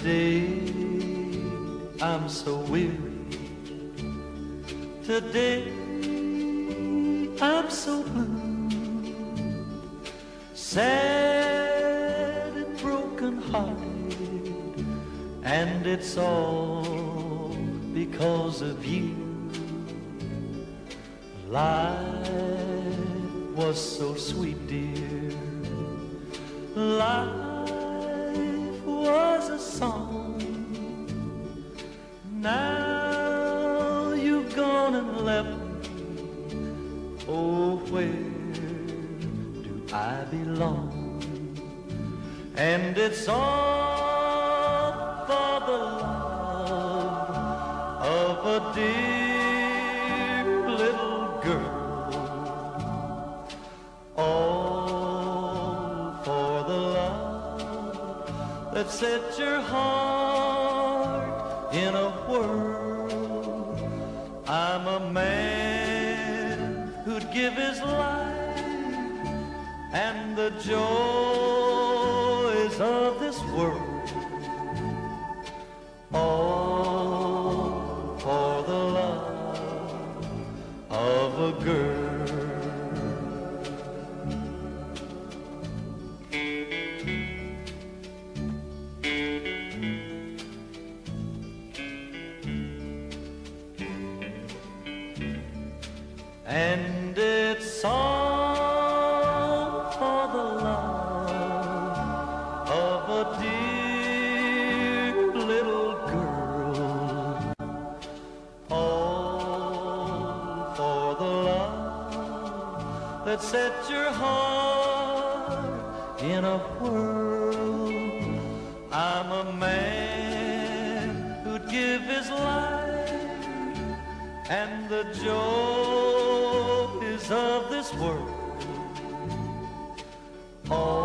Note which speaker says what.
Speaker 1: Today I'm so weary. Today I'm so blue, sad and broken hearted, and it's all because of you. Life was so sweet, dear. Life was a song. Now you've gone and left me. Oh, where do I belong? And it's all for the love of a dear little girl. All for the love that set your heart in a whirl. I'm a man who'd give his life and the joys of this world, all for the love of a girl. And it's all for the love of a dear little girl, all for the love that set your heart in a whirl. I'm a man who'd give his life and the joys of this world, all